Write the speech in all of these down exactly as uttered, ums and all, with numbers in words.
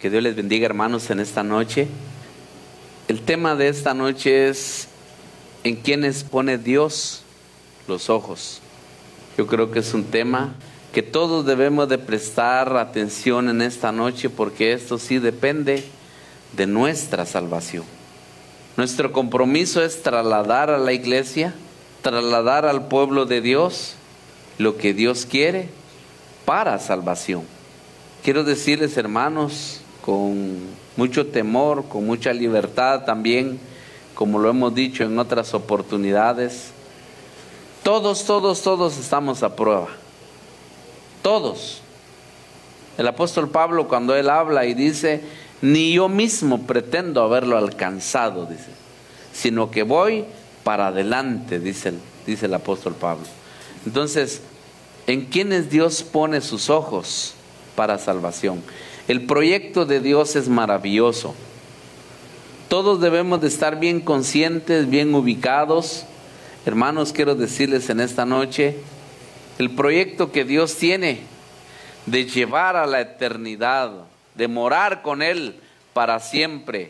Que Dios les bendiga, hermanos, en esta noche. El tema de esta noche es: ¿en quiénes pone Dios los ojos? Yo creo que es un tema que todos debemos de prestar atención en esta noche, porque esto sí depende de nuestra salvación. Nuestro compromiso es trasladar a la iglesia, trasladar al pueblo de Dios lo que Dios quiere para salvación. Quiero decirles, hermanos, con mucho temor, con mucha libertad también, como lo hemos dicho en otras oportunidades, todos, todos, todos estamos a prueba. Todos. El apóstol Pablo, cuando él habla y dice: ni yo mismo pretendo haberlo alcanzado, dice, sino que voy para adelante, dice el, dice el apóstol Pablo. Entonces, ¿en quiénes Dios pone sus ojos para salvación? El proyecto de Dios es maravilloso. Todos debemos de estar bien conscientes, bien ubicados. Hermanos, quiero decirles en esta noche, el proyecto que Dios tiene de llevar a la eternidad, de morar con Él para siempre,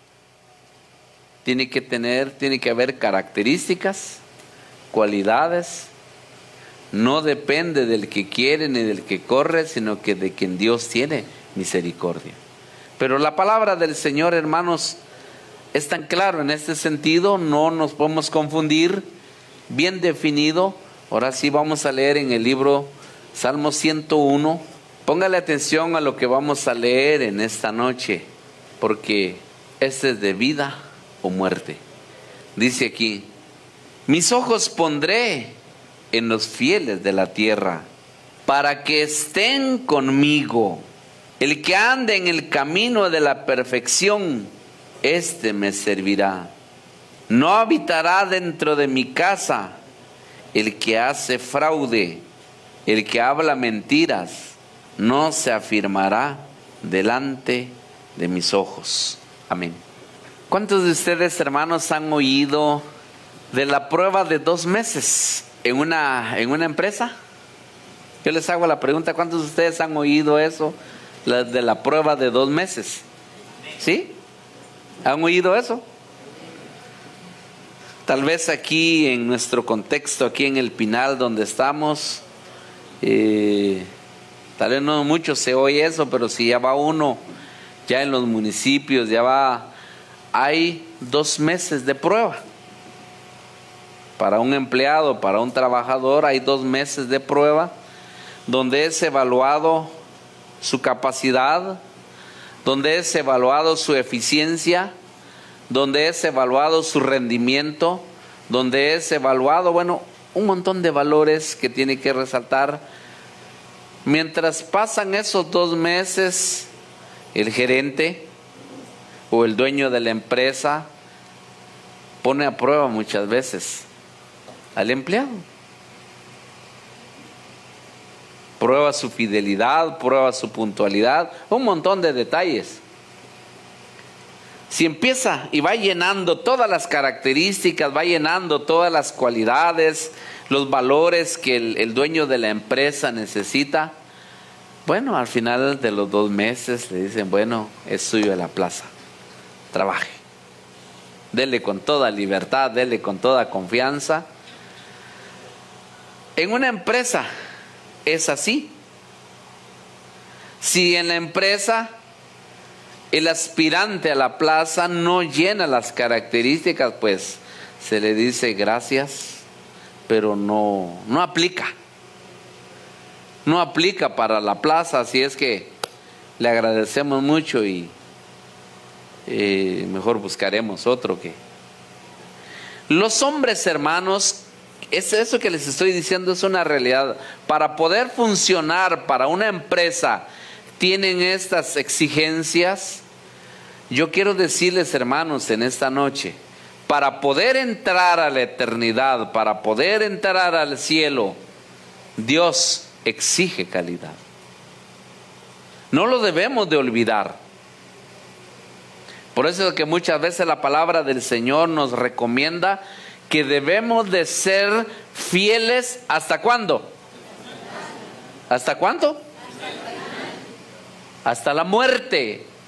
tiene que tener, tiene que haber características, cualidades. No depende del que quiere ni del que corre, sino que de quien Dios tiene misericordia. Pero la palabra del Señor, hermanos, es tan claro en este sentido, no nos podemos confundir, bien definido. Ahora sí vamos a leer en el libro Salmo ciento uno. Póngale atención a lo que vamos a leer en esta noche, porque este es de vida o muerte. Dice aquí: mis ojos pondré en los fieles de la tierra, para que estén conmigo. El que ande en el camino de la perfección, éste me servirá. No habitará dentro de mi casa el que hace fraude, el que habla mentiras, no se afirmará delante de mis ojos. Amén. ¿Cuántos de ustedes, hermanos, han oído de la prueba de dos meses en una, en una empresa? Yo les hago la pregunta: ¿cuántos de ustedes han oído eso? La, de la prueba de dos meses. ¿Sí? ¿Han oído eso? Tal vez aquí en nuestro contexto, aquí en el Pinal donde estamos, eh, tal vez no mucho se oye eso, pero si ya va uno, ya en los municipios, ya va, hay dos meses de prueba. Para un empleado, para un trabajador, hay dos meses de prueba, donde es evaluado su capacidad, donde es evaluado su eficiencia, donde es evaluado su rendimiento, donde es evaluado, bueno, un montón de valores que tiene que resaltar. Mientras pasan esos dos meses, el gerente o el dueño de la empresa pone a prueba muchas veces al empleado. Prueba su fidelidad, prueba su puntualidad, un montón de detalles. Si empieza y va llenando todas las características, va llenando todas las cualidades, los valores que el, el dueño de la empresa necesita, bueno, al final de los dos meses le dicen: bueno, es suyo la plaza, trabaje. Dele con toda libertad, dele con toda confianza. En una empresa es así. Si en la empresa el aspirante a la plaza no llena las características, pues se le dice gracias, pero no, no aplica. No aplica para la plaza, así es que le agradecemos mucho y eh, mejor buscaremos otro que... Los hombres, hermanos, es eso que les estoy diciendo, es una realidad. Para poder funcionar para una empresa, tienen estas exigencias. Yo quiero decirles, hermanos, en esta noche, para poder entrar a la eternidad, para poder entrar al cielo, Dios exige calidad. No lo debemos de olvidar. Por eso es que muchas veces la palabra del Señor nos recomienda que debemos de ser fieles. ¿Hasta cuándo? ¿Hasta cuánto? Hasta la muerte.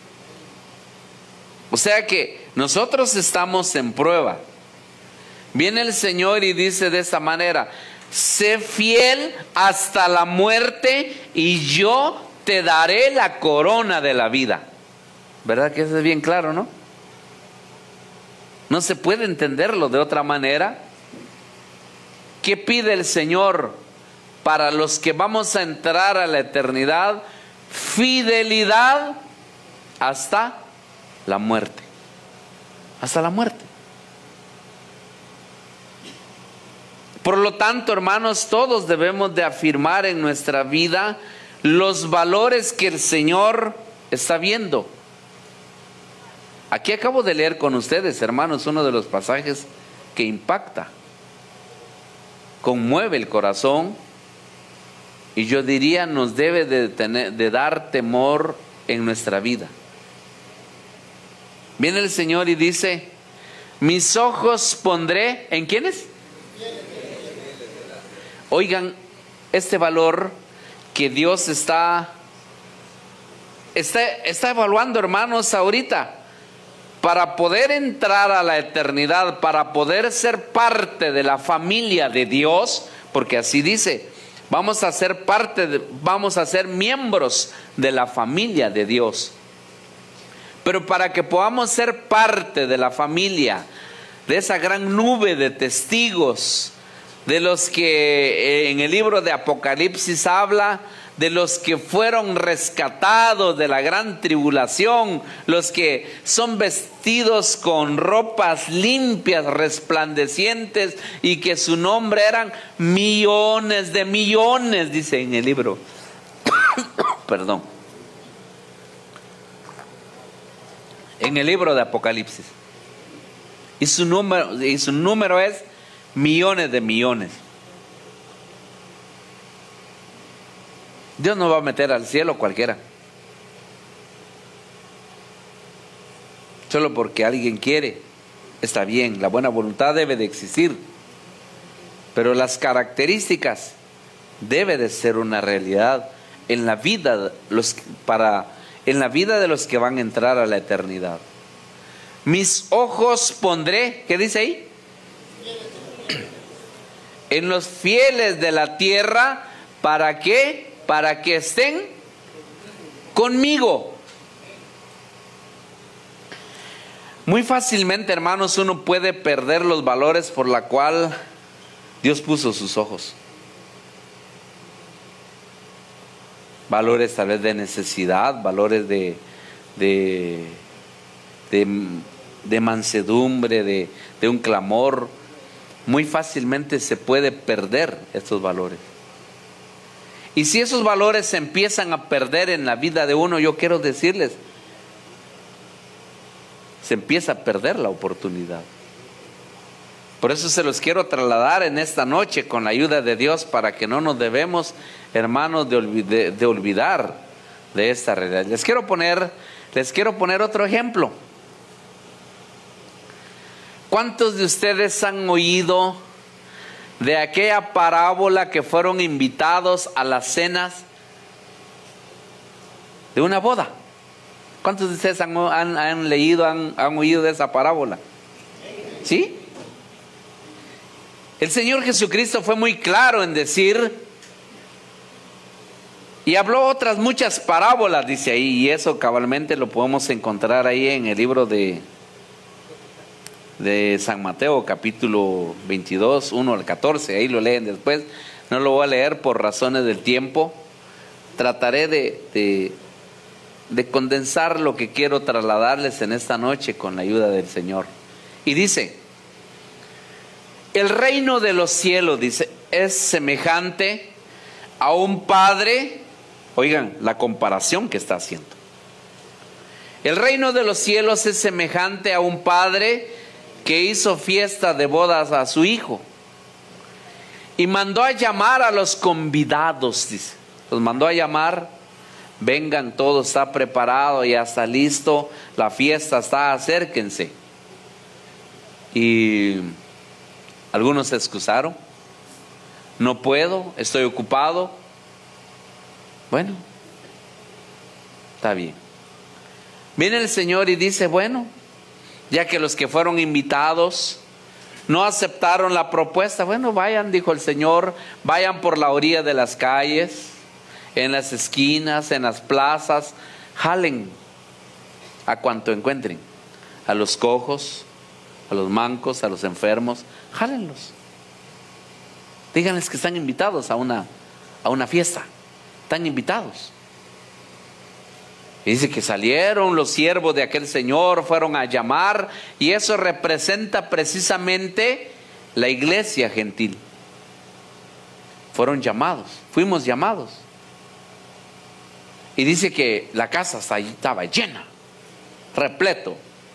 O sea que nosotros estamos en prueba. Viene el Señor y dice de esta manera: sé fiel hasta la muerte y yo te daré la corona de la vida. ¿Verdad que eso es bien claro, no? No se puede entenderlo de otra manera. ¿Qué pide el Señor para los que vamos a entrar a la eternidad? Fidelidad hasta la muerte. Hasta la muerte. Por lo tanto, hermanos, todos debemos de afirmar en nuestra vida los valores que el Señor está viendo. Aquí acabo de leer con ustedes, hermanos, uno de los pasajes que impacta, conmueve el corazón, y yo diría nos debe de, tener, de dar temor en nuestra vida. Viene el Señor y dice: mis ojos pondré ¿en quiénes? Oigan, este valor que Dios está, está, está evaluando, hermanos, ahorita, para poder entrar a la eternidad, para poder ser parte de la familia de Dios, porque así dice, vamos a ser parte, de, vamos a ser miembros de la familia de Dios. Pero para que podamos ser parte de la familia, de esa gran nube de testigos, de los que en el libro de Apocalipsis habla, de los que fueron rescatados de la gran tribulación, los que son vestidos con ropas limpias, resplandecientes, y que su nombre eran millones de millones, dice en el libro. Perdón. En el libro de Apocalipsis. Y su número, y su número es millones de millones. Dios no va a meter al cielo cualquiera, solo porque alguien quiere. Está bien, la buena voluntad debe de existir, pero las características debe de ser una realidad en la vida, los, para, en la vida de los que van a entrar a la eternidad. Mis ojos pondré, ¿qué dice ahí? En los fieles de la tierra. ¿Para qué? Para que estén conmigo. Muy fácilmente, hermanos, uno puede perder los valores por la cual Dios puso sus ojos. Valores tal vez de necesidad, valores de, de, de, de mansedumbre, de, de un clamor. Muy fácilmente se puede perder estos valores. Y si esos valores se empiezan a perder en la vida de uno, yo quiero decirles, se empieza a perder la oportunidad. Por eso se los quiero trasladar en esta noche con la ayuda de Dios, para que no nos debemos, hermanos, de, de, de olvidar de esta realidad. Les quiero poner, les quiero poner otro ejemplo. ¿Cuántos de ustedes han oído de aquella parábola que fueron invitados a las cenas de una boda? ¿Cuántos de ustedes han, han, han leído, han, han oído de esa parábola? ¿Sí? El Señor Jesucristo fue muy claro en decir, y habló otras muchas parábolas, dice ahí, y eso cabalmente lo podemos encontrar ahí en el libro de de San Mateo, capítulo veintidós, uno al catorce, ahí lo leen después. No lo voy a leer por razones del tiempo. Trataré de, de, de condensar lo que quiero trasladarles en esta noche con la ayuda del Señor. Y dice, el reino de los cielos, dice, es semejante a un padre. Oigan la comparación que está haciendo. El reino de los cielos es semejante a un padre que hizo fiesta de bodas a su hijo y mandó a llamar a los convidados, dice. Los mandó a llamar: vengan, todo está preparado, ya está listo, la fiesta está, acérquense. Y algunos se excusaron: no puedo, estoy ocupado. Bueno, está bien. Viene el Señor y dice: bueno, ya que los que fueron invitados no aceptaron la propuesta. Bueno, vayan, dijo el Señor, vayan por la orilla de las calles, en las esquinas, en las plazas, jalen a cuanto encuentren, a los cojos, a los mancos, a los enfermos, jálenlos. Díganles que están invitados a una, a una fiesta, están invitados. Y dice que salieron los siervos de aquel señor, fueron a llamar, y eso representa precisamente la iglesia gentil. Fueron llamados, fuimos llamados. Y dice que la casa estaba llena, repleto.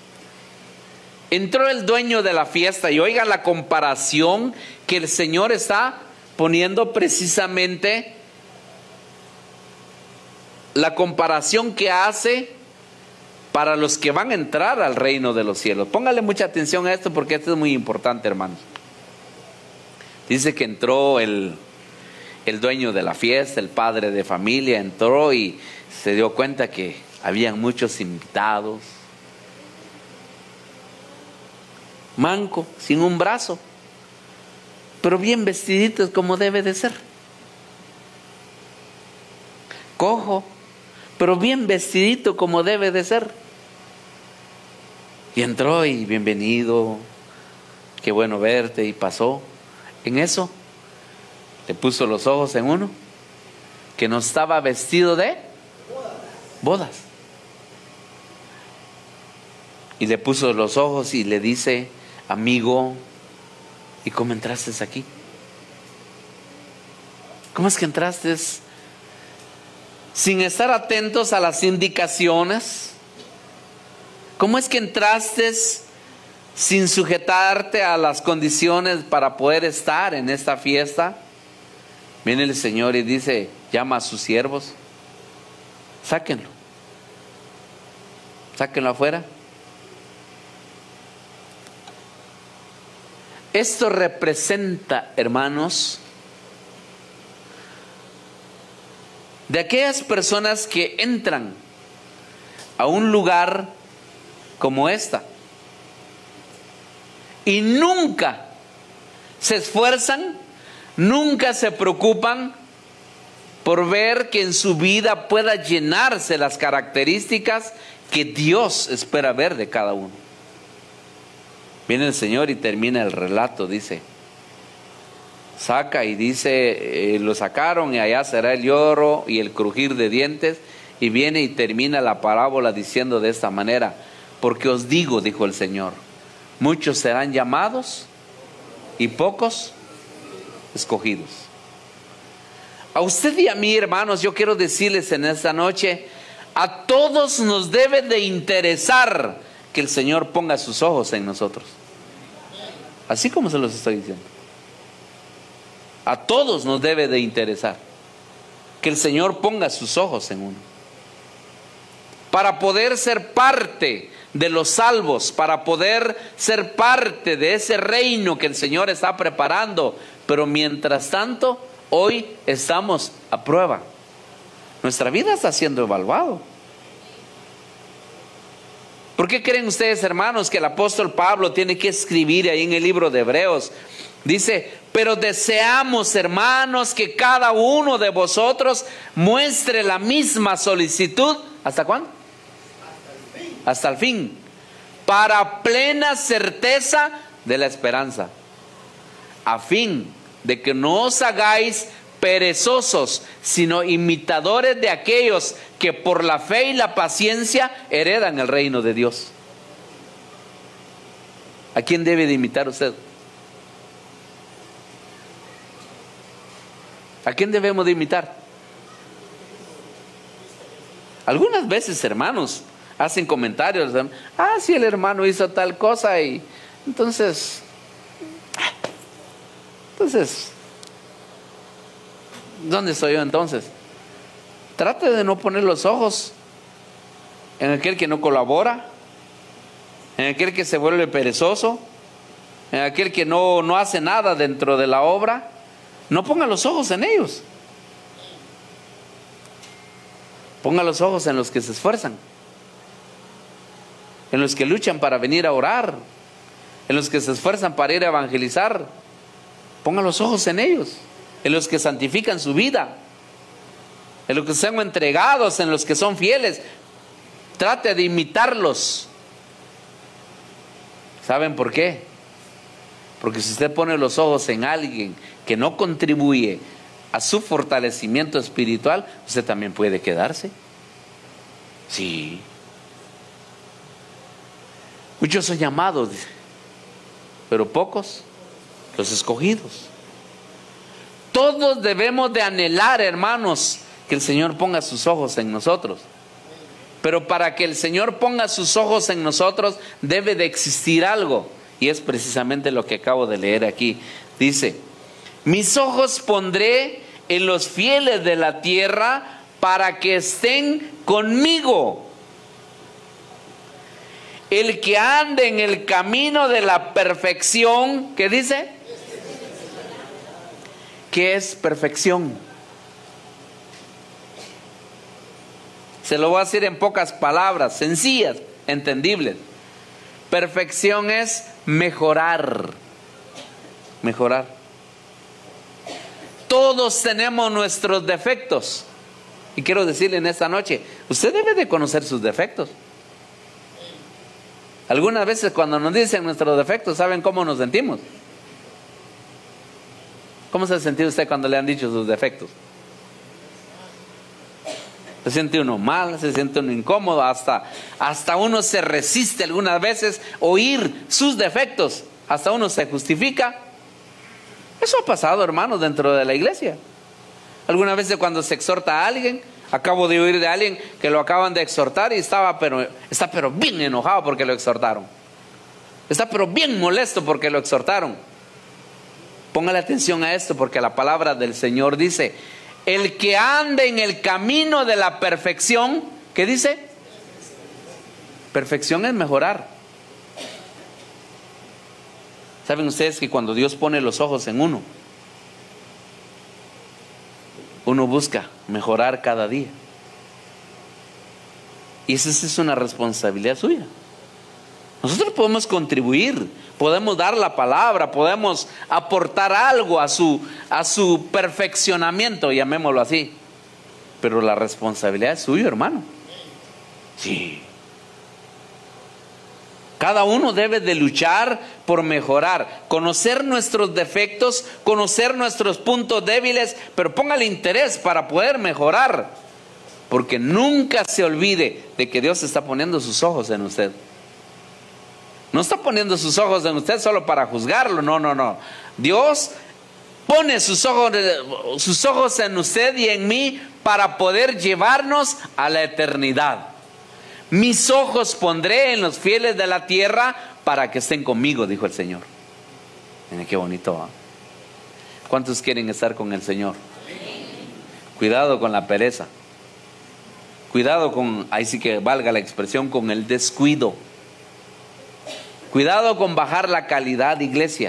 Entró el dueño de la fiesta, y oigan la comparación que el Señor está poniendo precisamente. La comparación que hace para los que van a entrar al reino de los cielos. Póngale mucha atención a esto, porque esto es muy importante, hermanos. Dice que entró el, el dueño de la fiesta, el padre de familia, entró y se dio cuenta que habían muchos invitados. Manco, sin un brazo, pero bien vestiditos como debe de ser. Cojo, pero bien vestidito como debe de ser. Y entró y bienvenido, qué bueno verte, y pasó. En eso le puso los ojos en uno que no estaba vestido de bodas. Y le puso los ojos y le dice: amigo, ¿y cómo entraste aquí? ¿Cómo es que entraste sin estar atentos a las indicaciones? ¿Cómo es que entraste sin sujetarte a las condiciones para poder estar en esta fiesta? Viene el Señor y dice: llama a sus siervos, sáquenlo, sáquenlo afuera. Esto representa, hermanos, de aquellas personas que entran a un lugar como esta y nunca se esfuerzan, nunca se preocupan por ver que en su vida pueda llenarse las características que Dios espera ver de cada uno. Viene el Señor y termina el relato, dice, saca y dice, eh, lo sacaron y allá será el lloro y el crujir de dientes, y viene y termina la parábola diciendo de esta manera: porque os digo, dijo el Señor, muchos serán llamados y pocos escogidos. A usted y a mí, hermanos, yo quiero decirles en esta noche, a todos nos debe de interesar que el Señor ponga sus ojos en nosotros, así como se los estoy diciendo. A todos nos debe de interesar que el Señor ponga sus ojos en uno, para poder ser parte de los salvos, para poder ser parte de ese reino que el Señor está preparando. Pero mientras tanto, hoy estamos a prueba. Nuestra vida está siendo evaluada. ¿Por qué creen ustedes, hermanos, que el apóstol Pablo tiene que escribir ahí en el libro de Hebreos? Dice: pero deseamos, hermanos, que cada uno de vosotros muestre la misma solicitud. ¿Hasta cuándo? Hasta el fin. Hasta el fin. Para plena certeza de la esperanza, a fin de que no os hagáis perezosos, sino imitadores de aquellos que por la fe y la paciencia heredan el reino de Dios. ¿A quién debe de imitar usted? ¿A quién debemos de imitar? Algunas veces, hermanos, hacen comentarios: ah, sí, el hermano hizo tal cosa, y entonces entonces ¿dónde estoy yo entonces? Trate de no poner los ojos en aquel que no colabora, en aquel que se vuelve perezoso, en aquel que no, no hace nada dentro de la obra. No ponga los ojos en ellos. Ponga los ojos en los que se esfuerzan, en los que luchan para venir a orar, en los que se esfuerzan para ir a evangelizar. Ponga los ojos en ellos, en los que santifican su vida, en los que son entregados, en los que son fieles. Trate de imitarlos. ¿Saben por qué? Porque si usted pone los ojos en alguien que no contribuye a su fortalecimiento espiritual, usted también puede quedarse. Sí. Muchos son llamados, pero pocos los escogidos. Todos debemos de anhelar, hermanos, que el Señor ponga sus ojos en nosotros. Pero para que el Señor ponga sus ojos en nosotros, debe de existir algo. Y es precisamente lo que acabo de leer aquí. Dice: mis ojos pondré en los fieles de la tierra para que estén conmigo. El que ande en el camino de la perfección, ¿qué dice? ¿Qué es perfección? Se lo voy a decir en pocas palabras, sencillas, entendibles. Perfección es mejorar. Mejorar. Todos tenemos nuestros defectos. Y quiero decirle en esta noche, usted debe de conocer sus defectos. Algunas veces cuando nos dicen nuestros defectos, ¿saben cómo nos sentimos? ¿Cómo se ha sentido usted cuando le han dicho sus defectos? Se siente uno mal, se siente uno incómodo, hasta, hasta uno se resiste algunas veces oír sus defectos, hasta uno se justifica. Eso ha pasado, hermanos, dentro de la iglesia. Algunas veces cuando se exhorta a alguien, acabo de oír de alguien que lo acaban de exhortar y estaba pero, está pero bien enojado porque lo exhortaron. Está pero bien molesto porque lo exhortaron. Póngale atención a esto, porque la palabra del Señor dice: el que ande en el camino de la perfección, ¿qué dice? Perfección es mejorar. ¿Saben ustedes que cuando Dios pone los ojos en uno, uno busca mejorar cada día? Y esa es una responsabilidad suya. Nosotros podemos contribuir, podemos dar la palabra, podemos aportar algo a su, a su perfeccionamiento, llamémoslo así. Pero la responsabilidad es suya, hermano. Sí. Cada uno debe de luchar por mejorar, conocer nuestros defectos, conocer nuestros puntos débiles, pero póngale interés para poder mejorar. Porque nunca se olvide de que Dios está poniendo sus ojos en usted. No está poniendo sus ojos en usted solo para juzgarlo, no, no, no. Dios pone sus ojos, sus ojos en usted y en mí para poder llevarnos a la eternidad. Mis ojos pondré en los fieles de la tierra para que estén conmigo, dijo el Señor. Miren qué bonito, ¿eh? ¿Cuántos quieren estar con el Señor? Cuidado con la pereza. Cuidado con, ahí sí que valga la expresión, con el descuido. Cuidado con bajar la calidad, iglesia.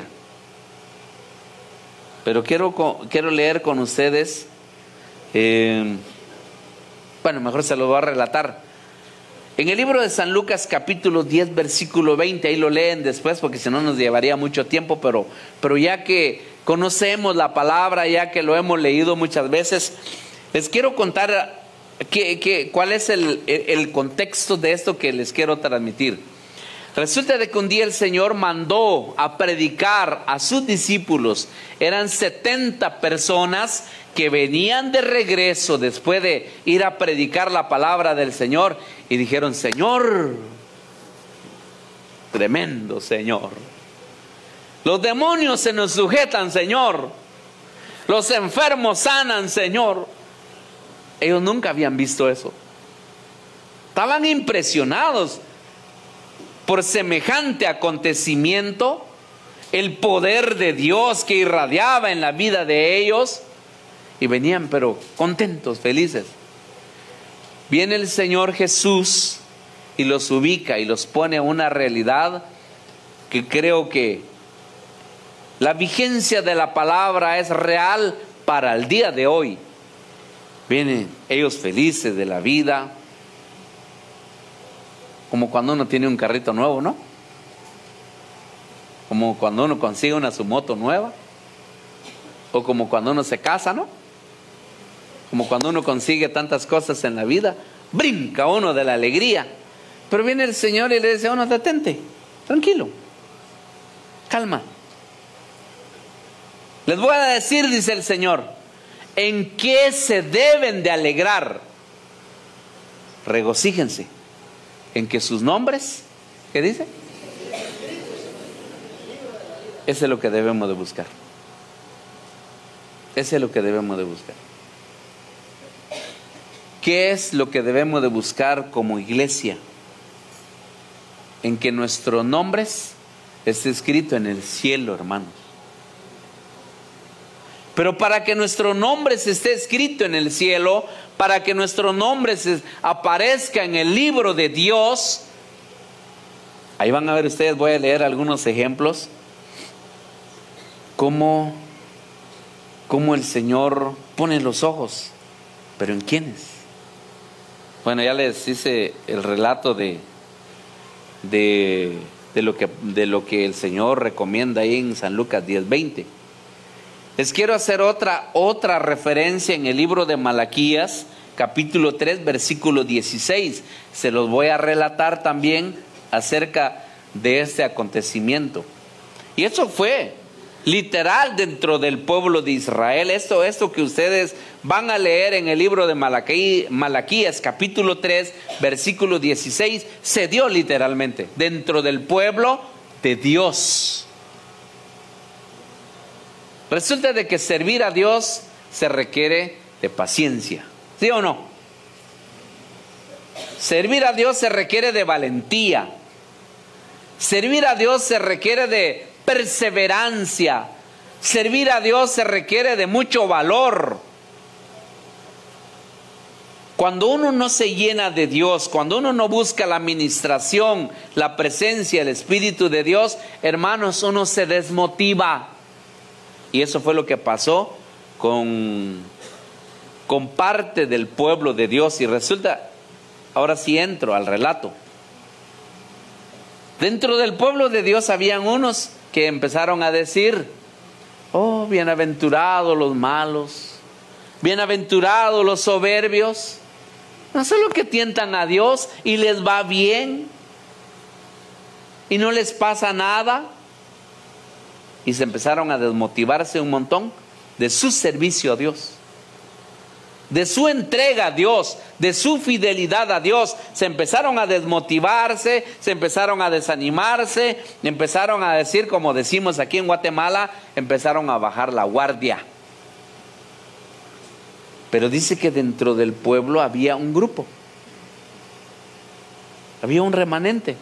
Pero quiero, quiero leer con ustedes, eh, bueno, mejor se lo voy a relatar. En el libro de San Lucas capítulo diez versículo veinte, ahí lo leen después porque si no nos llevaría mucho tiempo, pero, pero ya que conocemos la palabra, ya que lo hemos leído muchas veces, les quiero contar que, que, cuál es el, el contexto de esto que les quiero transmitir. Resulta de que un día el Señor mandó a predicar a sus discípulos. Eran setenta personas que venían de regreso después de ir a predicar la palabra del Señor. Y dijeron: Señor, tremendo Señor. Los demonios se nos sujetan, Señor. Los enfermos sanan, Señor. Ellos nunca habían visto eso. Estaban impresionados por semejante acontecimiento, el poder de Dios que irradiaba en la vida de ellos, y venían pero contentos, felices. Viene el Señor Jesús y los ubica y los pone a una realidad que creo que la vigencia de la palabra es real para el día de hoy. Vienen ellos felices de la vida. Como cuando uno tiene un carrito nuevo, ¿no? Como cuando uno consigue una su moto nueva. O como cuando uno se casa, ¿no? Como cuando uno consigue tantas cosas en la vida. Brinca uno de la alegría. Pero viene el Señor y le dice a uno: detente, tranquilo, calma. Les voy a decir, dice el Señor, en qué se deben de alegrar. Regocíjense en que sus nombres, ¿qué dice? Ese es lo que debemos de buscar. Ese es lo que debemos de buscar. ¿Qué es lo que debemos de buscar como iglesia? En que nuestros nombres esté escrito en el cielo, hermanos. Pero para que nuestro nombre esté escrito en el cielo, para que nuestro nombre se aparezca en el libro de Dios, ahí van a ver ustedes, voy a leer algunos ejemplos, cómo, cómo el Señor pone los ojos. ¿Pero en quiénes? Bueno, ya les hice el relato de, de, de, lo que, de lo que el Señor recomienda ahí en San Lucas diez veinte. Les quiero hacer otra, otra referencia en el libro de Malaquías, capítulo tres, versículo dieciséis. Se los voy a relatar también acerca de este acontecimiento. Y eso fue literal dentro del pueblo de Israel. Esto, esto que ustedes van a leer en el libro de Malaquí, Malaquías, capítulo tres, versículo dieciséis, se dio literalmente dentro del pueblo de Dios. Resulta de que servir a Dios se requiere de paciencia, ¿sí o no? Servir a Dios se requiere de valentía. Servir a Dios se requiere de perseverancia. Servir a Dios se requiere de mucho valor. Cuando uno no se llena de Dios, cuando uno no busca la administración, la presencia, el Espíritu de Dios, hermanos, uno se desmotiva. Y eso fue lo que pasó con, con parte del pueblo de Dios. Y resulta, ahora sí entro al relato. Dentro del pueblo de Dios habían unos que empezaron a decir: oh, bienaventurados los malos, bienaventurados los soberbios, no solo que tientan a Dios y les va bien y no les pasa nada. Y se empezaron a desmotivarse un montón de su servicio a Dios, de su entrega a Dios, de su fidelidad a Dios. Se empezaron a desmotivarse, se empezaron a desanimarse, empezaron a decir, como decimos aquí en Guatemala, empezaron a bajar la guardia. Pero dice que dentro del pueblo había un grupo, había un remanente,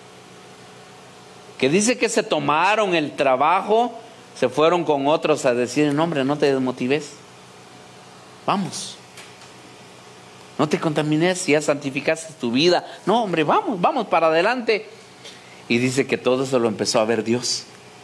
que dice que se tomaron el trabajo, se fueron con otros a decir: no, hombre, no te desmotives, vamos, no te contamines, ya santificaste tu vida, no, hombre, vamos, vamos para adelante. Y dice que todo eso lo empezó a ver Dios.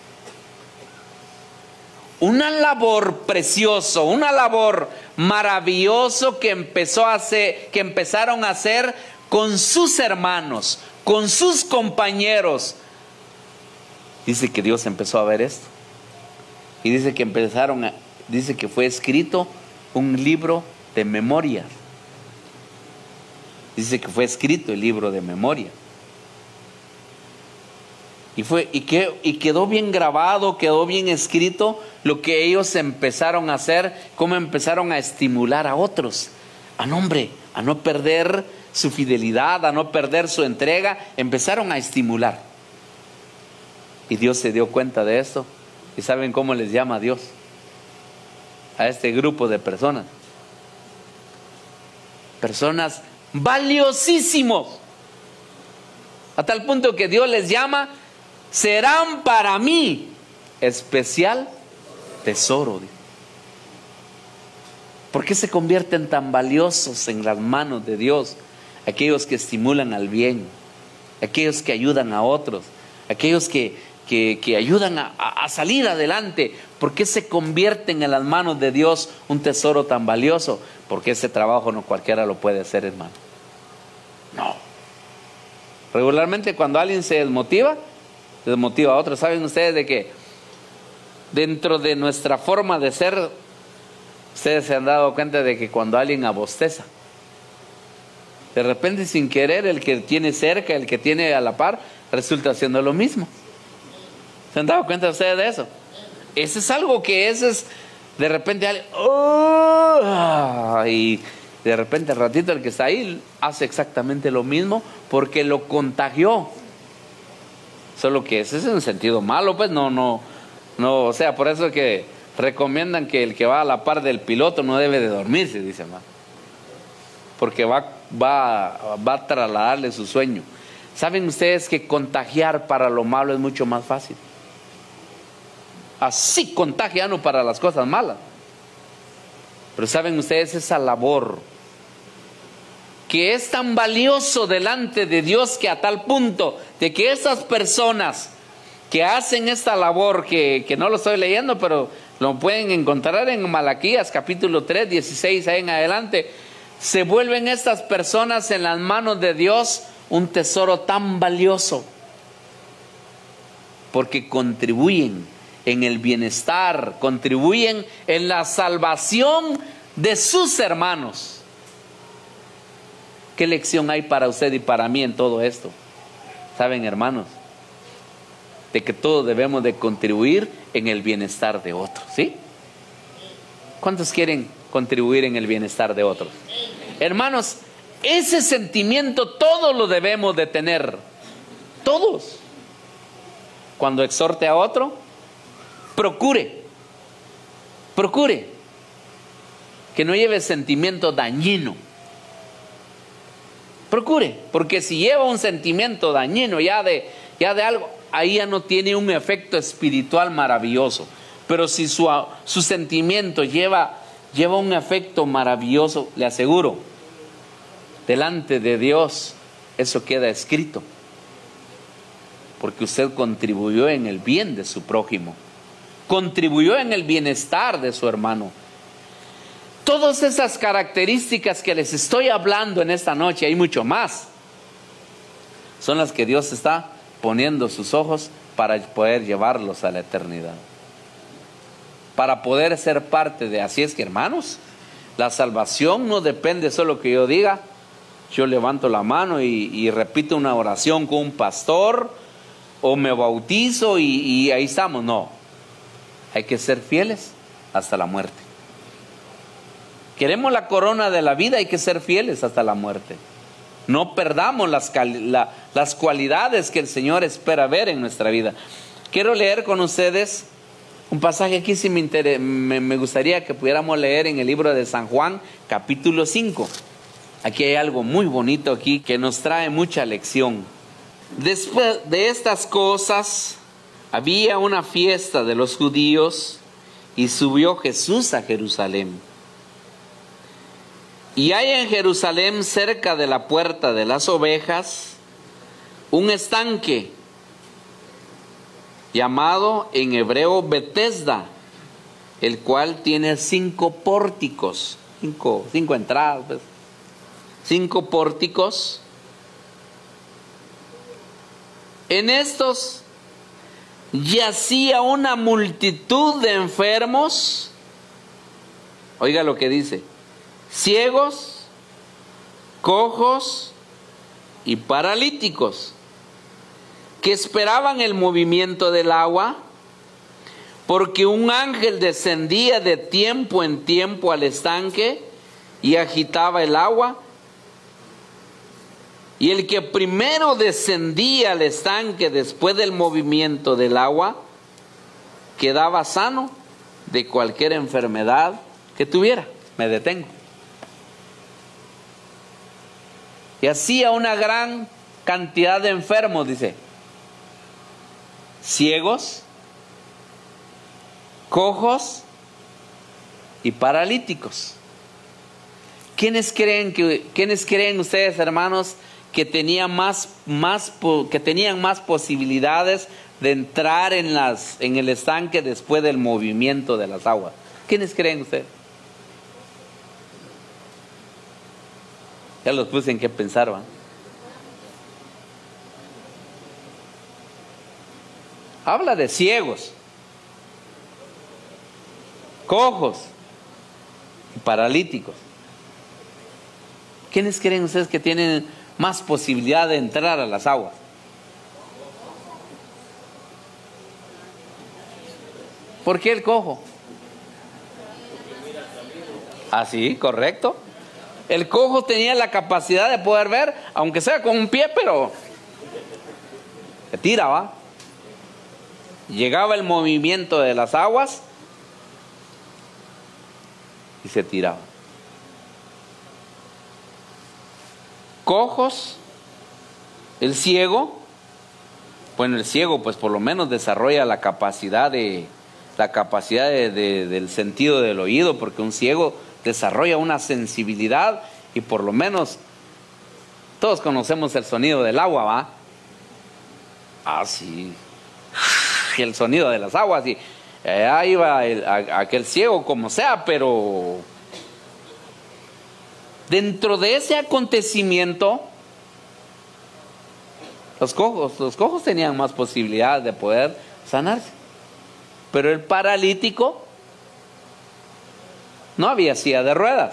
Una labor preciosa, una labor maravillosa que empezó a hacer, que empezaron a hacer con sus hermanos, con sus compañeros. Dice que Dios empezó a ver esto. Y dice que empezaron a, dice que fue escrito un libro de memoria. Dice que fue escrito el libro de memoria. Y fue y, que, y quedó bien grabado, quedó bien escrito lo que ellos empezaron a hacer, cómo empezaron a estimular a otros, a no, hombre, a no perder su fidelidad, a no perder su entrega. Empezaron a estimular. Y Dios se dio cuenta de esto. ¿Y saben cómo les llama a Dios a este grupo de personas? Personas valiosísimos. A tal punto que Dios les llama: serán para mí especial tesoro. ¿Por qué se convierten tan valiosos en las manos de Dios? Aquellos que estimulan al bien, aquellos que ayudan a otros, aquellos que, que, que ayudan a, a salir adelante. ¿Por qué se convierten en las manos de Dios un tesoro tan valioso? Porque ese trabajo no cualquiera lo puede hacer, hermano. No. Regularmente cuando alguien se desmotiva, desmotiva a otro. ¿Saben ustedes de que dentro de nuestra forma de ser, ustedes se han dado cuenta de que cuando alguien abosteza, de repente sin querer el que tiene cerca, el que tiene a la par, resulta haciendo lo mismo? ¿Se han dado cuenta ustedes de eso? Eso es algo que eso es, de repente alguien, oh, y de repente al ratito el que está ahí hace exactamente lo mismo porque lo contagió. Solo que ese es un sentido malo, pues no, no, no, o sea, por eso que recomiendan que el que va a la par del piloto no debe de dormirse, dice más, porque va, va, va a trasladarle su sueño. ¿Saben ustedes que contagiar para lo malo es mucho más fácil? Así contagiando para las cosas malas. Pero ¿saben ustedes esa labor que es tan valioso delante de Dios, que a tal punto de que esas personas que hacen esta labor, que, que no lo estoy leyendo, pero lo pueden encontrar en Malaquías capítulo tres, dieciséis ahí en adelante, se vuelven estas personas en las manos de Dios un tesoro tan valioso, porque contribuyen en el bienestar, contribuyen en la salvación de sus hermanos. ¿Qué lección hay para usted y para mí en todo esto? ¿Saben, hermanos? De que todos debemos de contribuir en el bienestar de otros, ¿sí? ¿Cuántos quieren contribuir en el bienestar de otros? Hermanos, ese sentimiento todos lo debemos de tener. Todos. Cuando exhorte a otro, procure, procure que no lleve sentimiento dañino. Procure, porque si lleva un sentimiento dañino ya de, ya de algo, ahí ya no tiene un efecto espiritual maravilloso. Pero si su, su sentimiento lleva, lleva un efecto maravilloso, le aseguro, delante de Dios eso queda escrito, porque usted contribuyó en el bien de su prójimo, contribuyó en el bienestar de su hermano. Todas esas características que les estoy hablando en esta noche, hay mucho más, son las que Dios está poniendo sus ojos para poder llevarlos a la eternidad, para poder ser parte de. Así es que, hermanos, la salvación no depende solo que yo diga, yo levanto la mano y, y repito una oración con un pastor, o me bautizo y, y ahí estamos. No, hay que ser fieles hasta la muerte. Queremos la corona de la vida, hay que ser fieles hasta la muerte. No perdamos las, la, las cualidades que el Señor espera ver en nuestra vida. Quiero leer con ustedes un pasaje aquí, si me, inter... me, me gustaría que pudiéramos leer en el libro de San Juan, capítulo cinco. Aquí hay algo muy bonito aquí que nos trae mucha lección. Después de estas cosas, había una fiesta de los judíos y subió Jesús a Jerusalén. Y hay en Jerusalén, cerca de la puerta de las ovejas, un estanque llamado en hebreo Betesda, el cual tiene cinco pórticos, cinco, cinco entradas, pues, cinco pórticos. En estos yacía una multitud de enfermos. Oiga lo que dice: ciegos, cojos y paralíticos, que esperaban el movimiento del agua, porque un ángel descendía de tiempo en tiempo al estanque y agitaba el agua. Y el que primero descendía al estanque después del movimiento del agua, quedaba sano de cualquier enfermedad que tuviera. Me detengo. Y hacía una gran cantidad de enfermos, dice, ciegos, cojos y paralíticos. ¿Quiénes creen que, quiénes creen ustedes, hermanos, que tenían más, más, que tenían más posibilidades de entrar en las, en el estanque después del movimiento de las aguas? ¿Quiénes creen ustedes? Ya los puse en qué pensar, ¿va? Habla de ciegos, cojos y paralíticos. ¿Quiénes creen ustedes que tienen más posibilidad de entrar a las aguas? ¿Por qué el cojo? Así, correcto. El cojo tenía la capacidad de poder ver, aunque sea con un pie, pero se tiraba. Llegaba el movimiento de las aguas y se tiraba. Cojos, el ciego, bueno, el ciego pues por lo menos desarrolla la capacidad de la capacidad de, de, del sentido del oído, porque un ciego desarrolla una sensibilidad y por lo menos todos conocemos el sonido del agua, ¿va? Ah, sí. Y el sonido de las aguas y eh, ahí va el, a, aquel ciego como sea, pero dentro de ese acontecimiento los cojos, los cojos tenían más posibilidad de poder sanarse, pero el paralítico no había silla de ruedas.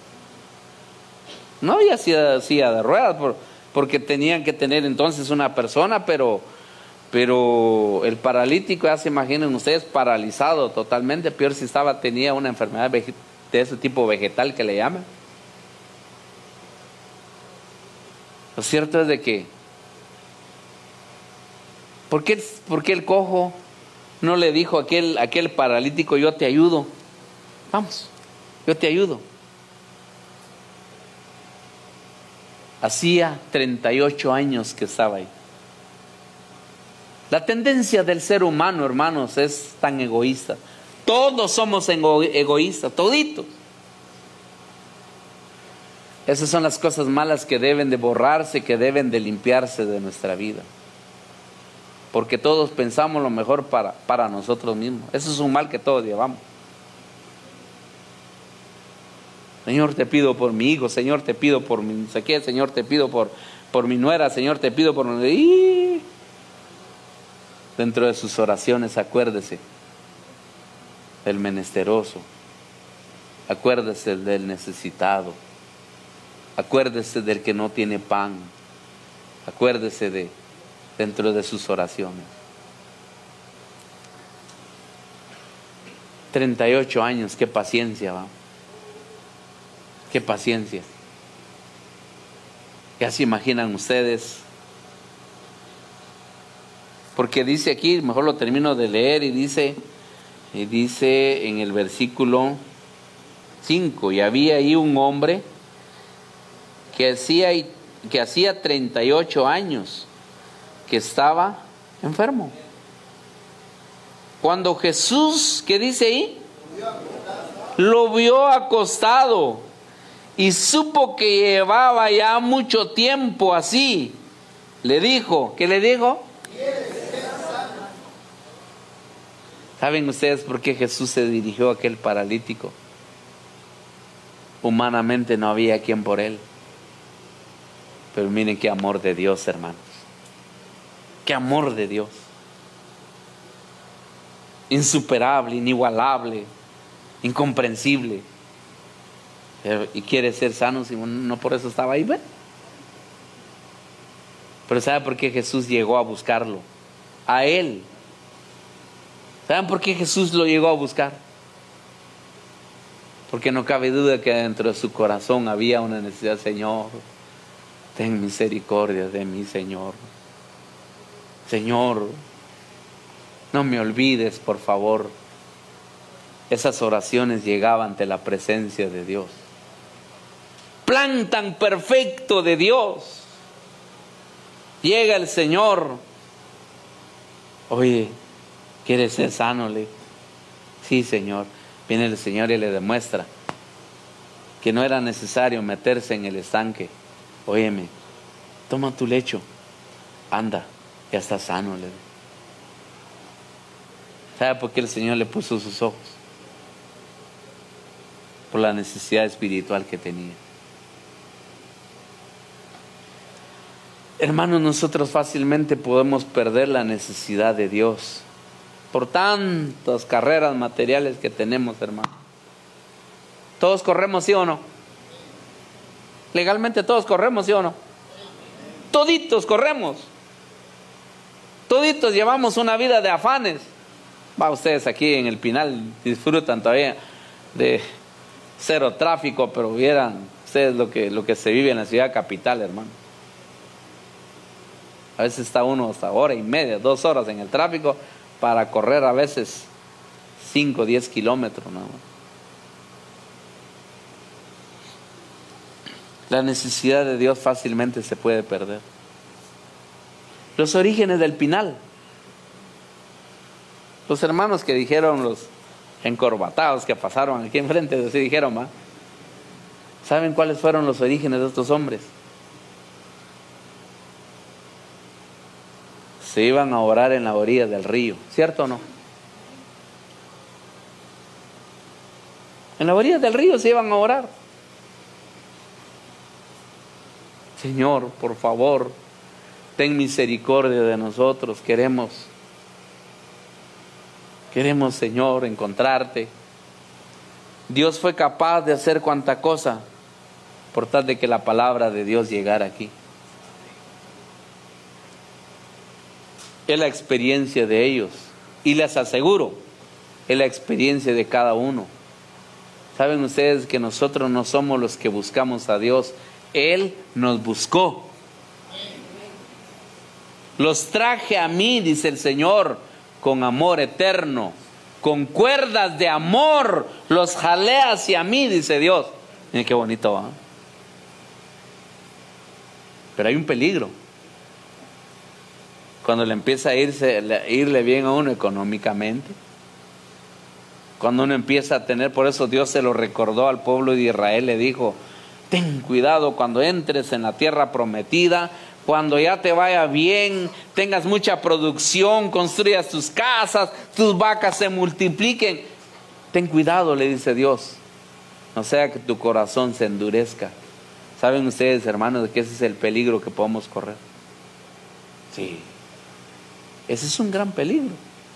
No había silla, silla de ruedas por, porque tenían que tener entonces una persona, pero, pero el paralítico, ya se imaginen ustedes, paralizado totalmente, peor si estaba, tenía una enfermedad de ese tipo vegetal que le llaman. Lo cierto es de que, ¿por qué, por qué el cojo no le dijo a aquel, aquel paralítico, yo te ayudo? Vamos, yo te ayudo. Hacía treinta y ocho años que estaba ahí. La tendencia del ser humano, hermanos, es tan egoísta. Todos somos ego- egoístas, toditos. Esas son las cosas malas que deben de borrarse, que deben de limpiarse de nuestra vida. Porque todos pensamos lo mejor para, para nosotros mismos. Eso es un mal que todos llevamos. Señor, te pido por mi hijo, Señor, te pido por mi no sé qué, Señor, te pido por, por mi nuera, Señor, te pido por... ¡Y! Dentro de sus oraciones, acuérdese del menesteroso, acuérdese del necesitado, acuérdese del que no tiene pan, acuérdese de dentro de sus oraciones. treinta y ocho años, qué paciencia, va. Qué paciencia. Ya se imaginan ustedes. Porque dice aquí, mejor lo termino de leer y dice, y dice en el versículo cinco, y había ahí un hombre que hacía, que hacía treinta y ocho años que estaba enfermo. Cuando Jesús, ¿qué dice ahí? Lo vio acostado y supo que llevaba ya mucho tiempo así, le dijo, ¿qué le dijo? ¿Saben ustedes por qué Jesús se dirigió a aquel paralítico? Humanamente no había quien por él. Pero miren qué amor de Dios, hermanos. Qué amor de Dios. Insuperable, inigualable, incomprensible. Y quiere ser sano, si no por eso estaba ahí, ¿ven? Pero ¿sabe por qué Jesús llegó a buscarlo? A él. ¿Saben por qué Jesús lo llegó a buscar? Porque no cabe duda que dentro de su corazón había una necesidad. Señor, ten misericordia de mí, Señor. Señor, no me olvides, por favor. Esas oraciones llegaban ante la presencia de Dios. Plan tan perfecto de Dios. Llega el Señor. Oye, ¿quieres ser sano? Le? Sí, Señor. Viene el Señor y le demuestra que no era necesario meterse en el estanque. Óyeme, toma tu lecho, anda, ya está sano. Le. ¿Sabe por qué el Señor le puso sus ojos? Por la necesidad espiritual que tenía. Hermanos, nosotros fácilmente podemos perder la necesidad de Dios por tantas carreras materiales que tenemos, hermano. ¿Todos corremos, sí o no? Legalmente todos corremos, ¿sí o no? Toditos corremos. Toditos llevamos una vida de afanes. Va, ustedes aquí en el Pinal disfrutan todavía de cero tráfico, pero vieran ustedes lo que, lo que se vive en la ciudad capital, hermano. A veces está uno hasta hora y media, dos horas en el tráfico para correr a veces cinco, diez kilómetros, ¿no? La necesidad de Dios fácilmente se puede perder. Los orígenes del Pinal. Los hermanos que dijeron, los encorbatados que pasaron aquí enfrente, así dijeron, ¿va? ¿Saben cuáles fueron los orígenes de estos hombres? Se iban a orar en la orilla del río, ¿cierto o no? En la orilla del río se iban a orar. Señor, por favor, ten misericordia de nosotros. Queremos, queremos, Señor, encontrarte. Dios fue capaz de hacer cuanta cosa por tal de que la palabra de Dios llegara aquí. Es la experiencia de ellos. Y les aseguro, es la experiencia de cada uno. Saben ustedes que nosotros no somos los que buscamos a Dios. Él nos buscó. Los traje a mí, dice el Señor, con amor eterno. Con cuerdas de amor los jalé hacia mí, dice Dios. Miren qué bonito va. Pero hay un peligro. Cuando le empieza a irse, a irle bien a uno económicamente. Cuando uno empieza a tener, por eso Dios se lo recordó al pueblo de Israel, le dijo: ten cuidado cuando entres en la tierra prometida, cuando ya te vaya bien, tengas mucha producción, construyas tus casas, tus vacas se multipliquen. Ten cuidado, le dice Dios, no sea que tu corazón se endurezca. ¿Saben ustedes, hermanos, de que ese es el peligro que podemos correr? Sí, ese es un gran peligro.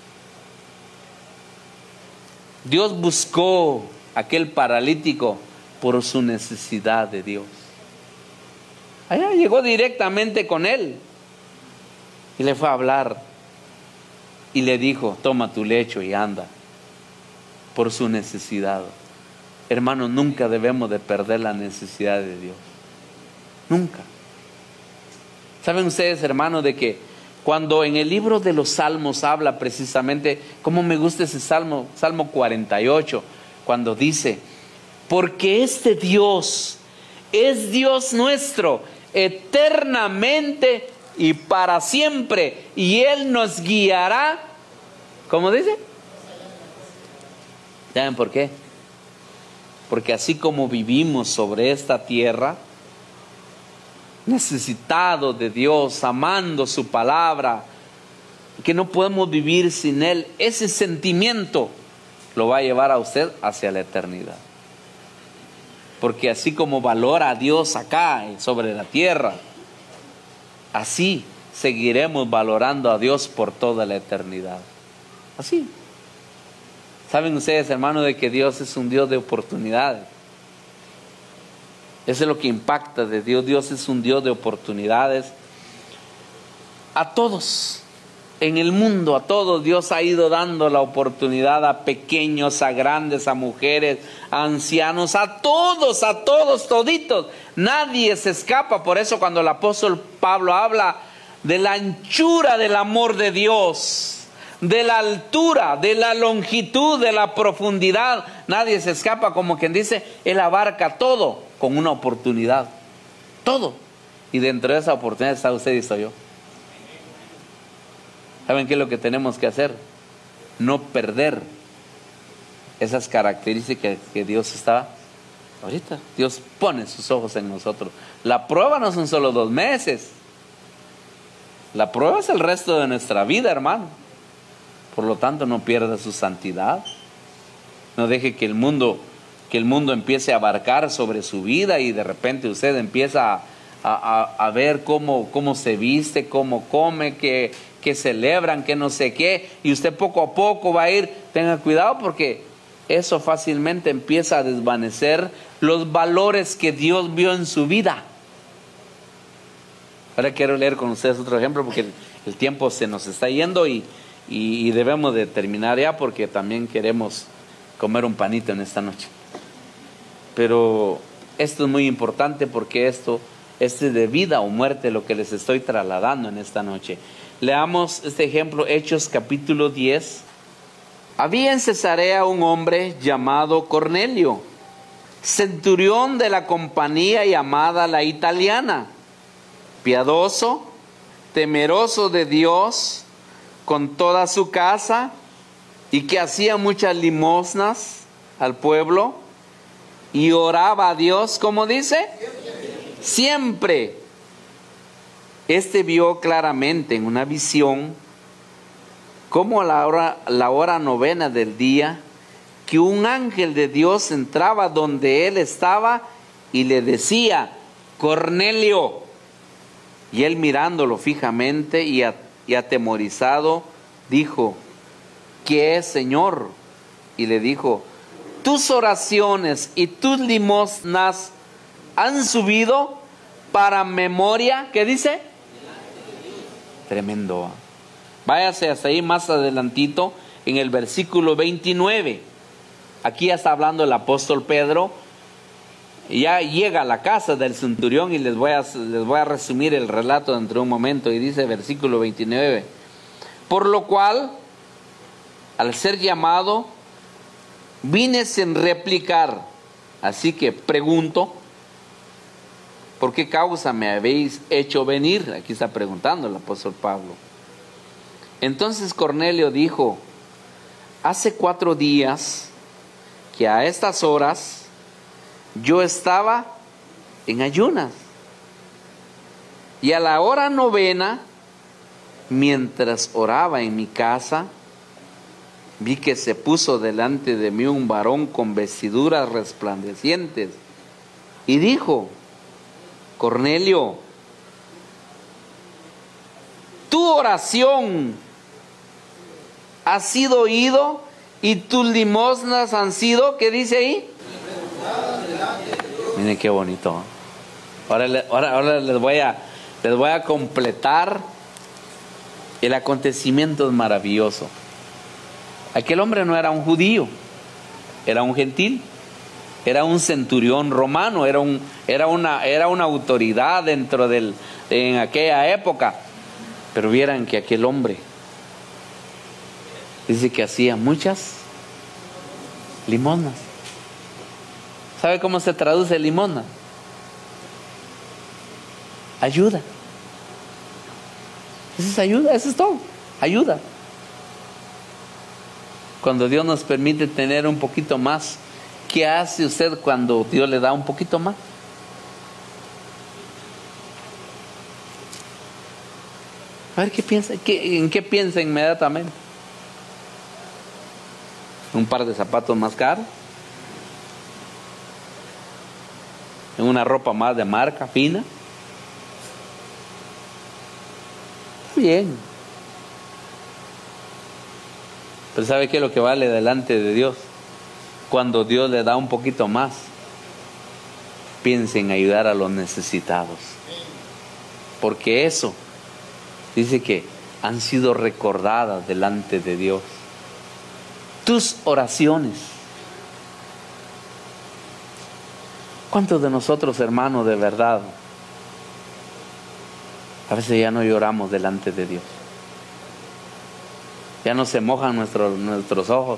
Dios buscó a aquel paralítico por su necesidad de Dios. Allá llegó directamente con él y le fue a hablar y le dijo: toma tu lecho y anda, por su necesidad. Hermanos, nunca debemos de perder la necesidad de Dios, nunca. ¿Saben ustedes, hermanos, de que cuando en el libro de los Salmos habla precisamente, cómo me gusta ese Salmo, Salmo cuarenta y ocho, cuando dice: porque este Dios es Dios nuestro eternamente y para siempre, y Él nos guiará, ¿cómo dice? ¿Saben por qué? Porque así como vivimos sobre esta tierra, necesitados de Dios, amando su palabra, que no podemos vivir sin Él, ese sentimiento lo va a llevar a usted hacia la eternidad. Porque así como valora a Dios acá sobre la tierra, así seguiremos valorando a Dios por toda la eternidad. Así. ¿Saben ustedes, hermanos, de que Dios es un Dios de oportunidades? Eso es lo que impacta de Dios. Dios es un Dios de oportunidades. A todos, en el mundo, a todos, Dios ha ido dando la oportunidad, a pequeños, a grandes, a mujeres, a ancianos, a todos, a todos, toditos. Nadie se escapa. Por eso cuando el apóstol Pablo habla de la anchura del amor de Dios, de la altura, de la longitud, de la profundidad, nadie se escapa. Como quien dice, Él abarca todo con una oportunidad, todo. Y dentro de esa oportunidad está usted y estoy yo. ¿Saben qué es lo que tenemos que hacer? No perder esas características que Dios está ahorita. Dios pone sus ojos en nosotros. La prueba no son solo dos meses. La prueba es el resto de nuestra vida, hermano. Por lo tanto, no pierda su santidad. No deje que el mundo, que el mundo empiece a abarcar sobre su vida y de repente usted empieza a, a, a ver cómo, cómo se viste, cómo come, qué, que celebran, que no sé qué, y usted poco a poco va a ir. Tenga cuidado, porque eso fácilmente empieza a desvanecer los valores que Dios vio en su vida. Ahora quiero leer con ustedes otro ejemplo, porque el, el tiempo se nos está yendo y, y, y debemos de terminar ya, porque también queremos comer un panito en esta noche. Pero esto es muy importante, porque esto, esto es de vida o muerte lo que les estoy trasladando en esta noche. Leamos este ejemplo, Hechos capítulo diez. Había en Cesarea un hombre llamado Cornelio, centurión de la compañía llamada la Italiana, piadoso, temeroso de Dios con toda su casa, y que hacía muchas limosnas al pueblo y oraba a Dios, ¿cómo dice? Siempre. Este vio claramente en una visión, como a la hora, la hora novena del día, que un ángel de Dios entraba donde él estaba y le decía: Cornelio. Y él, mirándolo fijamente y, a, y atemorizado, dijo: ¿qué es, Señor? Y le dijo: tus oraciones y tus limosnas han subido para memoria. ¿Qué dice? Tremendo. Váyase hasta ahí más adelantito, en el versículo veintinueve. Aquí ya está hablando el apóstol Pedro. Ya llega a la casa del centurión, y les voy a, les voy a resumir el relato dentro de un momento. Y dice versículo veintinueve: por lo cual, al ser llamado, vine sin replicar. Así que pregunto, ¿por qué causa me habéis hecho venir? Aquí está preguntando el apóstol Pablo. Entonces Cornelio dijo: hace cuatro días que a estas horas yo estaba en ayunas, y a la hora novena, mientras oraba en mi casa, vi que se puso delante de mí un varón con vestiduras resplandecientes y dijo: Cornelio, tu oración ha sido oído y tus limosnas han sido, ¿qué dice ahí? Miren qué bonito. Ahora, ahora, ahora les voy a, les voy a completar el acontecimiento maravilloso. Aquel hombre no era un judío, era un gentil, era un centurión romano, era, un, era, una, era una autoridad dentro del, en aquella época. Pero vieran que aquel hombre dice que hacía muchas limosnas. ¿Sabe cómo se traduce limosna? Ayuda. Eso es ayuda, eso es todo. Ayuda. Cuando Dios nos permite tener un poquito más, ¿qué hace usted cuando Dios le da un poquito más? A ver qué piensa, qué, ¿en qué piensa inmediatamente? ¿Un par de zapatos más caros? ¿En una ropa más de marca, fina? Bien. Pero ¿sabe qué es lo que vale delante de Dios? Cuando Dios le da un poquito más, piense en ayudar a los necesitados. Porque eso, dice que han sido recordadas delante de Dios. Tus oraciones. ¿Cuántos de nosotros, hermanos, de verdad, a veces ya no lloramos delante de Dios? Ya no se mojan nuestros, nuestros ojos.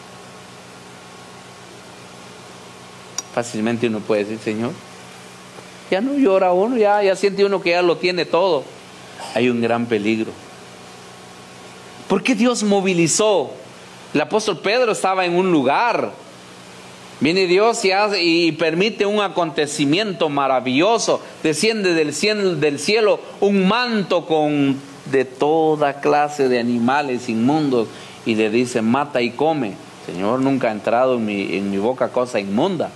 Fácilmente uno puede decir: Señor, ya no llora uno, ya, ya siente uno que ya lo tiene todo. Hay un gran peligro. ¿Por qué Dios movilizó? El apóstol Pedro estaba en un lugar. Viene Dios y, hace, y permite un acontecimiento maravilloso. Desciende del cielo, del cielo un manto con de toda clase de animales inmundos, y le dice: mata y come. Señor, nunca ha entrado en mi, en mi boca cosa inmunda.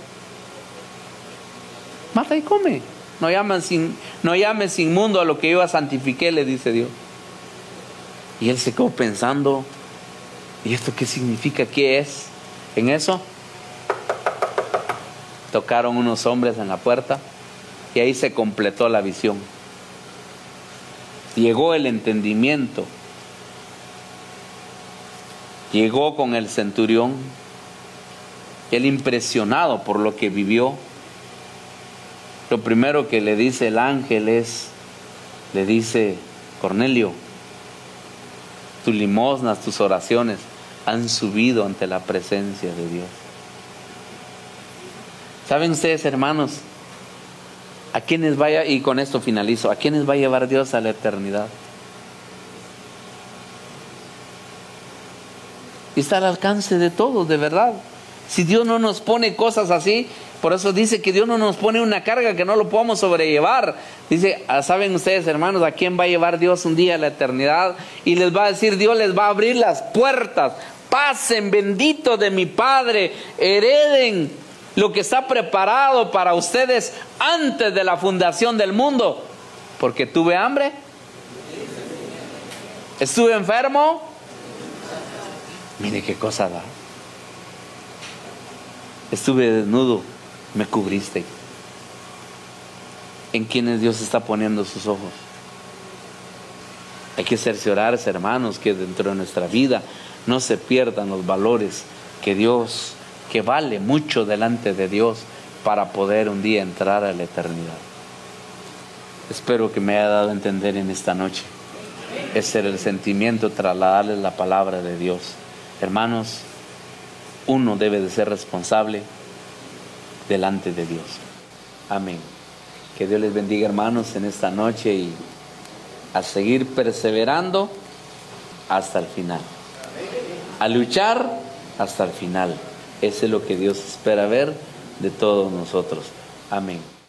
Mata y come. No llames, no llames inmundo a lo que yo santifiqué, le dice Dios. Y él se quedó pensando, ¿y esto qué significa? ¿Qué es? En eso tocaron unos hombres en la puerta y ahí se completó la visión. Llegó el entendimiento. Llegó con el centurión, él impresionado por lo que vivió. Lo primero que le dice el ángel es, le dice: Cornelio, tus limosnas, tus oraciones han subido ante la presencia de Dios. ¿Saben ustedes, hermanos, a quiénes vaya, y con esto finalizo, a quiénes va a llevar Dios a la eternidad? Y está al alcance de todos, de verdad. Si Dios no nos pone cosas así, por eso dice que Dios no nos pone una carga que no lo podamos sobrellevar. Dice, ¿saben ustedes, hermanos, a quién va a llevar Dios un día a la eternidad? Y les va a decir, Dios les va a abrir las puertas. Pasen, bendito de mi Padre, hereden lo que está preparado para ustedes antes de la fundación del mundo. Porque tuve hambre, estuve enfermo. Mire qué cosa da. Estuve desnudo, me cubriste. ¿En quiénes Dios está poniendo sus ojos? Hay que cerciorarse, hermanos, que dentro de nuestra vida no se pierdan los valores que Dios, que vale mucho delante de Dios para poder un día entrar a la eternidad. Espero que me haya dado a entender en esta noche. Ese era el sentimiento, trasladarles la palabra de Dios. Hermanos, uno debe de ser responsable delante de Dios. Amén. Que Dios les bendiga, hermanos, en esta noche, y a seguir perseverando hasta el final. A luchar hasta el final. Eso es lo que Dios espera ver de todos nosotros. Amén.